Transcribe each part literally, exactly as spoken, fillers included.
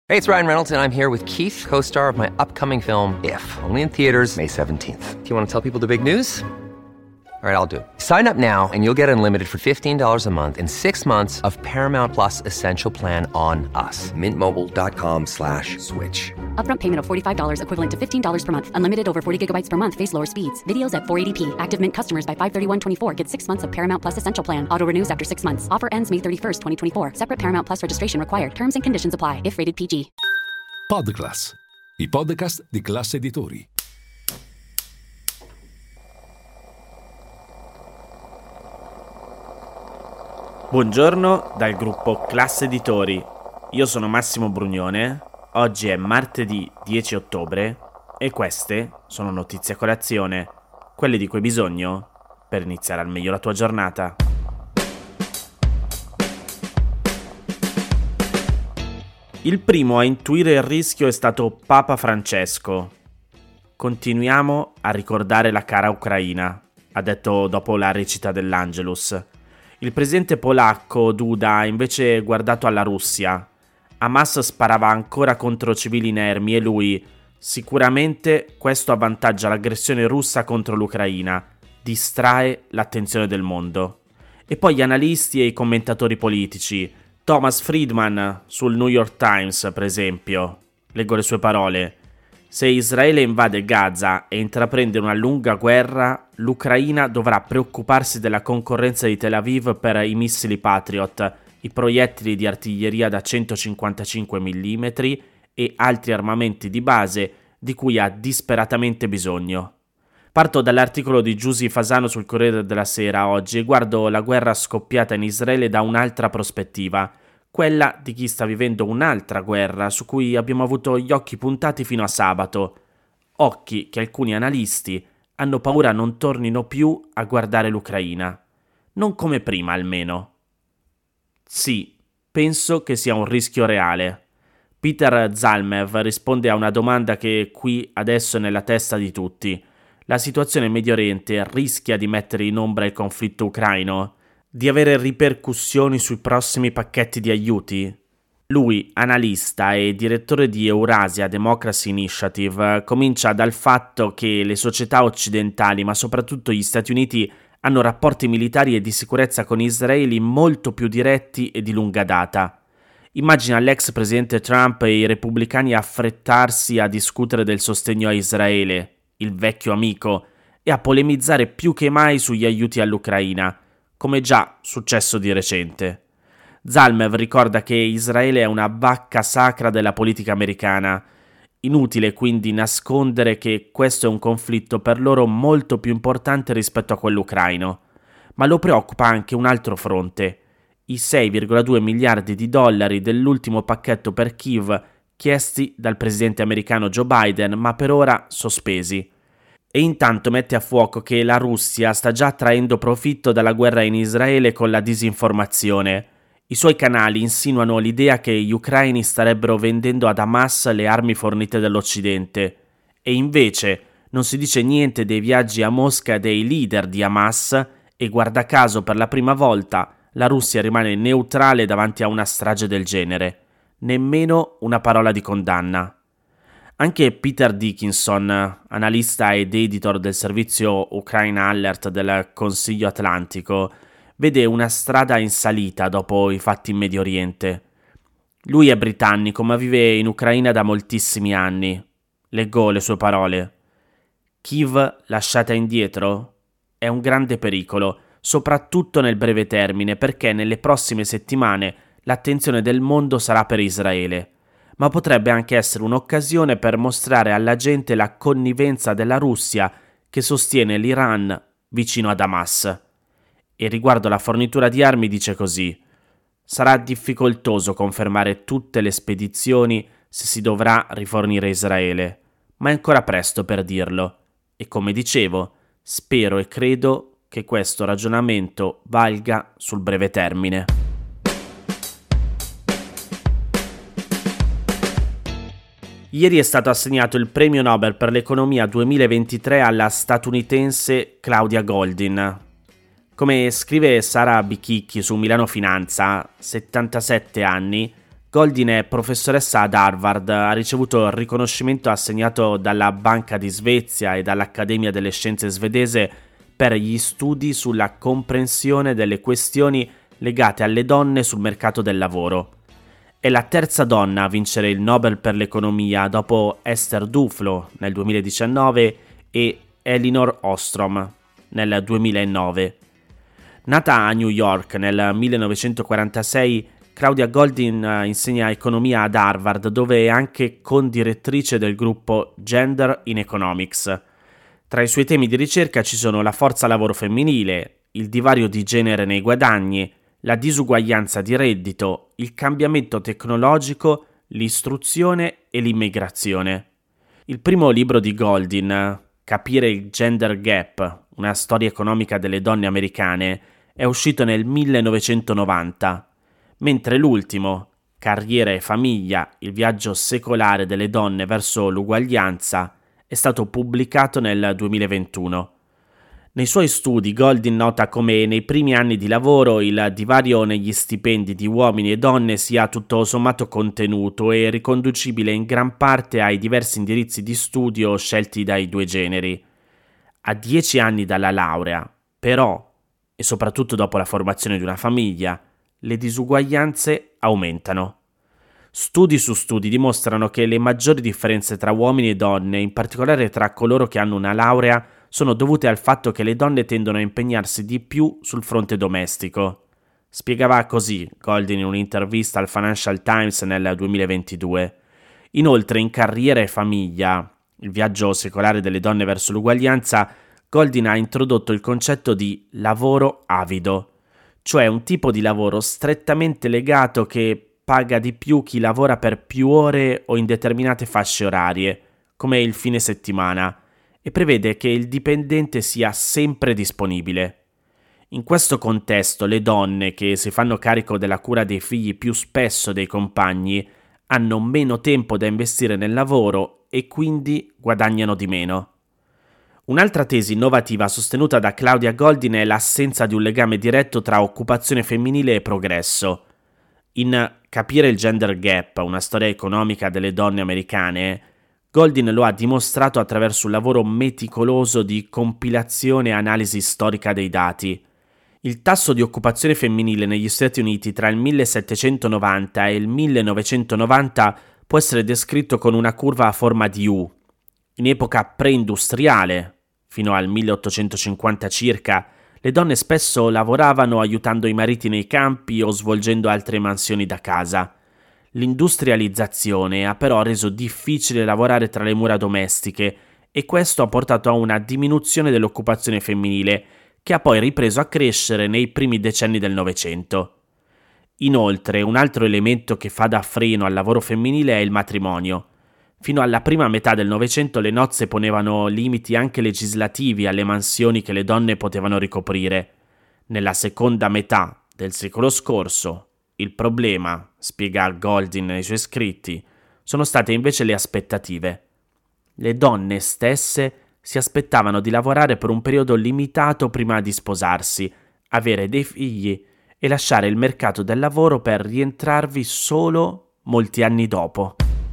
Hey, it's Ryan Reynolds, and I'm here with Keith, co-star of my upcoming film, If, only in theaters May seventeenth. Do you want to tell people the big news? All right, I'll do it. Sign up now and you'll get unlimited for fifteen dollars a month and six months of Paramount Plus Essential Plan on us. Mint Mobile dot com slash switch. Upfront payment of forty-five dollars equivalent to fifteen dollars per month. Unlimited over forty gigabytes per month. Face lower speeds. Videos at four eighty p. Active Mint customers by five thirty-one twenty-four get six months of Paramount Plus Essential Plan. Auto renews after six months. Offer ends May thirty-first, twenty twenty-four. Separate Paramount Plus registration required. Terms and conditions apply if rated P G. Podclass, i podcast di Classe Editori. Buongiorno dal gruppo Classe Editori. Io sono Massimo Brugnone. Oggi è martedì dieci ottobre e queste sono notizie a colazione, quelle di cui hai bisogno per iniziare al meglio la tua giornata. Il primo a intuire il rischio è stato Papa Francesco. Continuiamo a ricordare la cara Ucraina, ha detto dopo la recita dell'Angelus. Il presidente polacco Duda ha invece guardato alla Russia. Hamas sparava ancora contro civili inermi e lui, sicuramente questo avvantaggia l'aggressione russa contro l'Ucraina, distrae l'attenzione del mondo. E poi gli analisti e i commentatori politici. Thomas Friedman sul New York Times, per esempio, leggo le sue parole. Se Israele invade Gaza e intraprende una lunga guerra, l'Ucraina dovrà preoccuparsi della concorrenza di Tel Aviv per i missili Patriot, i proiettili di artiglieria da centocinquantacinque millimetri e altri armamenti di base di cui ha disperatamente bisogno. Parto dall'articolo di Giusy Fasano sul Corriere della Sera oggi e guardo la guerra scoppiata in Israele da un'altra prospettiva, quella di chi sta vivendo un'altra guerra su cui abbiamo avuto gli occhi puntati fino a sabato, occhi che alcuni analisti hanno paura non tornino più a guardare l'Ucraina, non come prima almeno. Sì, penso che sia un rischio reale. Peter Zalmev risponde a una domanda che qui adesso è nella testa di tutti. La situazione in Medio Oriente rischia di mettere in ombra il conflitto ucraino? Di avere ripercussioni sui prossimi pacchetti di aiuti? Lui, analista e direttore di Eurasia Democracy Initiative, comincia dal fatto che le società occidentali, ma soprattutto gli Stati Uniti, hanno rapporti militari e di sicurezza con Israele molto più diretti e di lunga data. Immagina l'ex presidente Trump e i repubblicani affrettarsi a discutere del sostegno a Israele, il vecchio amico, e a polemizzare più che mai sugli aiuti all'Ucraina, come già successo di recente. Zalmev ricorda che Israele è una vacca sacra della politica americana. Inutile quindi nascondere che questo è un conflitto per loro molto più importante rispetto a quello ucraino. Ma lo preoccupa anche un altro fronte: i sei virgola due miliardi di dollari dell'ultimo pacchetto per Kiev chiesti dal presidente americano Joe Biden, ma per ora sospesi. E intanto mette a fuoco che la Russia sta già traendo profitto dalla guerra in Israele con la disinformazione. I suoi canali insinuano l'idea che gli ucraini starebbero vendendo ad Hamas le armi fornite dall'Occidente. E invece non si dice niente dei viaggi a Mosca dei leader di Hamas e guarda caso per la prima volta la Russia rimane neutrale davanti a una strage del genere. Nemmeno una parola di condanna. Anche Peter Dickinson, analista ed editor del servizio Ukraine Alert del Consiglio Atlantico, vede una strada in salita dopo i fatti in Medio Oriente. Lui è britannico ma vive in Ucraina da moltissimi anni. Leggo le sue parole. Kiev lasciata indietro? È un grande pericolo, soprattutto nel breve termine, perché nelle prossime settimane l'attenzione del mondo sarà per Israele. Ma potrebbe anche essere un'occasione per mostrare alla gente la connivenza della Russia che sostiene l'Iran vicino ad Hamas. E riguardo alla fornitura di armi dice così: sarà difficoltoso confermare tutte le spedizioni se si dovrà rifornire Israele, ma è ancora presto per dirlo. E come dicevo, spero e credo che questo ragionamento valga sul breve termine. Ieri è stato assegnato il premio Nobel per l'economia duemilaventitré alla statunitense Claudia Goldin. Come scrive Sara Bichicchi su Milano Finanza, settantasette anni, Goldin è professoressa ad Harvard, ha ricevuto il riconoscimento assegnato dalla Banca di Svezia e dall'Accademia delle Scienze svedese per gli studi sulla comprensione delle questioni legate alle donne sul mercato del lavoro. È la terza donna a vincere il Nobel per l'economia dopo Esther Duflo nel duemiladiciannove e Elinor Ostrom nel duemilanove. Nata a New York nel millenovecentoquarantasei, Claudia Goldin insegna economia ad Harvard, dove è anche condirettrice del gruppo Gender in Economics. Tra i suoi temi di ricerca ci sono la forza lavoro femminile, il divario di genere nei guadagni, la disuguaglianza di reddito, il cambiamento tecnologico, l'istruzione e l'immigrazione. Il primo libro di Goldin, Capire il Gender Gap, una storia economica delle donne americane, è uscito nel millenovecentonovanta. Mentre l'ultimo, Carriera e famiglia, il viaggio secolare delle donne verso l'uguaglianza, è stato pubblicato nel duemilaventuno. Nei suoi studi Goldin nota come nei primi anni di lavoro il divario negli stipendi di uomini e donne sia tutto sommato contenuto e riconducibile in gran parte ai diversi indirizzi di studio scelti dai due generi. A dieci anni dalla laurea, però, e soprattutto dopo la formazione di una famiglia, le disuguaglianze aumentano. Studi su studi dimostrano che le maggiori differenze tra uomini e donne, in particolare tra coloro che hanno una laurea, sono dovute al fatto che le donne tendono a impegnarsi di più sul fronte domestico. Spiegava così Goldin in un'intervista al Financial Times nel duemilaventidue. Inoltre, in Carriera e famiglia, il viaggio secolare delle donne verso l'uguaglianza, Goldin ha introdotto il concetto di lavoro avido, cioè un tipo di lavoro strettamente legato che paga di più chi lavora per più ore o in determinate fasce orarie, come il fine settimana, e prevede che il dipendente sia sempre disponibile. In questo contesto le donne che si fanno carico della cura dei figli più spesso dei compagni hanno meno tempo da investire nel lavoro e quindi guadagnano di meno. Un'altra tesi innovativa sostenuta da Claudia Goldin è l'assenza di un legame diretto tra occupazione femminile e progresso. In Capire il Gender Gap, una storia economica delle donne americane, Goldin lo ha dimostrato attraverso un lavoro meticoloso di compilazione e analisi storica dei dati. Il tasso di occupazione femminile negli Stati Uniti tra il millesettecentonovanta e il millenovecentonovanta può essere descritto con una curva a forma di U. In epoca preindustriale, fino al milleottocentocinquanta circa, le donne spesso lavoravano aiutando i mariti nei campi o svolgendo altre mansioni da casa. L'industrializzazione ha però reso difficile lavorare tra le mura domestiche e questo ha portato a una diminuzione dell'occupazione femminile, che ha poi ripreso a crescere nei primi decenni del Novecento. Inoltre, un altro elemento che fa da freno al lavoro femminile è il matrimonio. Fino alla prima metà del Novecento le nozze ponevano limiti anche legislativi alle mansioni che le donne potevano ricoprire. Nella seconda metà del secolo scorso, il problema, spiega Goldin nei suoi scritti, sono state invece le aspettative. Le donne stesse si aspettavano di lavorare per un periodo limitato prima di sposarsi, avere dei figli e lasciare il mercato del lavoro per rientrarvi solo molti anni dopo.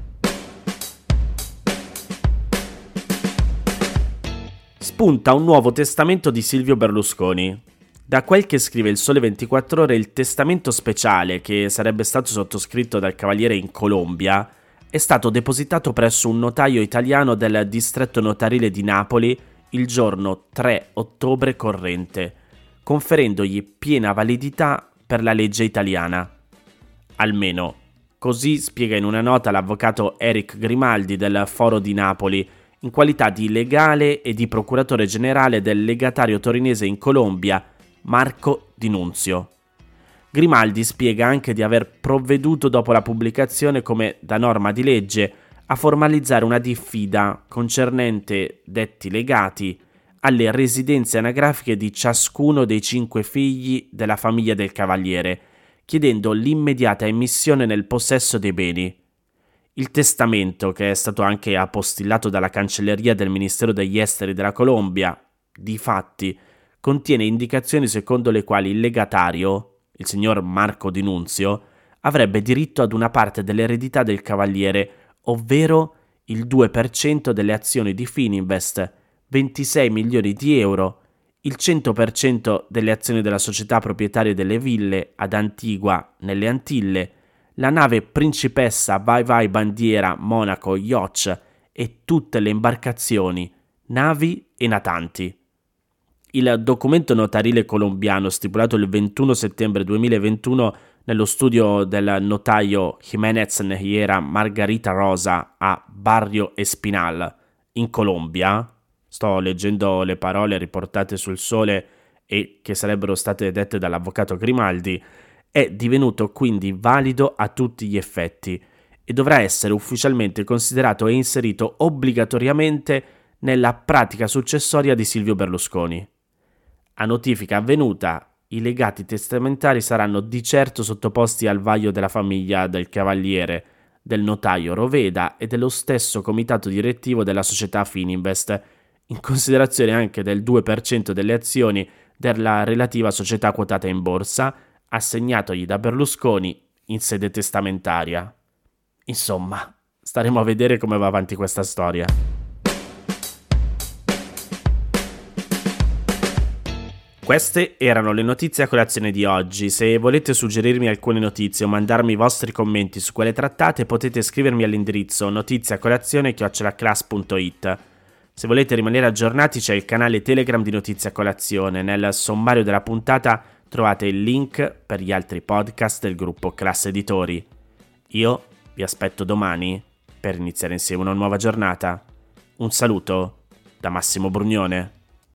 Spunta un nuovo testamento di Silvio Berlusconi. Da quel che scrive il Sole ventiquattro Ore, il testamento speciale, che sarebbe stato sottoscritto dal cavaliere in Colombia, è stato depositato presso un notaio italiano del distretto notarile di Napoli il giorno tre ottobre corrente, conferendogli piena validità per la legge italiana. Almeno, così spiega in una nota l'avvocato Eric Grimaldi del Foro di Napoli, in qualità di legale e di procuratore generale del legatario torinese in Colombia, Marco Di Nunzio. Grimaldi spiega anche di aver provveduto dopo la pubblicazione, come da norma di legge, a formalizzare una diffida concernente detti legati alle residenze anagrafiche di ciascuno dei cinque figli della famiglia del cavaliere, chiedendo l'immediata immissione nel possesso dei beni. Il testamento, che è stato anche apostillato dalla cancelleria del Ministero degli Esteri della Colombia, difatti contiene indicazioni secondo le quali il legatario, il signor Marco Di Nunzio, avrebbe diritto ad una parte dell'eredità del cavaliere, ovvero il due per cento delle azioni di Fininvest, ventisei milioni di euro, il cento per cento delle azioni della società proprietaria delle ville ad Antigua nelle Antille, la nave Principessa Vai Vai Bandiera Monaco Yacht e tutte le imbarcazioni, navi e natanti. Il documento notarile colombiano stipulato il ventuno settembre duemilaventuno nello studio del notaio Jiménez Nehiera Margarita Rosa a Barrio Espinal, in Colombia, sto leggendo le parole riportate sul Sole e che sarebbero state dette dall'avvocato Grimaldi, è divenuto quindi valido a tutti gli effetti e dovrà essere ufficialmente considerato e inserito obbligatoriamente nella pratica successoria di Silvio Berlusconi. A notifica avvenuta, i legati testamentari saranno di certo sottoposti al vaglio della famiglia del cavaliere, del notaio Roveda e dello stesso comitato direttivo della società Fininvest, in considerazione anche del due per cento delle azioni della relativa società quotata in borsa, assegnatogli da Berlusconi in sede testamentaria. Insomma, staremo a vedere come va avanti questa storia. Queste erano le notizie a colazione di oggi. Se volete suggerirmi alcune notizie o mandarmi i vostri commenti su quelle trattate, potete scrivermi all'indirizzo notiziacolazione chiocciola class punto it. Se volete rimanere aggiornati c'è il canale Telegram di Notizie a Colazione. Nel sommario della puntata trovate il link per gli altri podcast del gruppo Class Editori. Io vi aspetto domani per iniziare insieme una nuova giornata. Un saluto da Massimo Brugnone.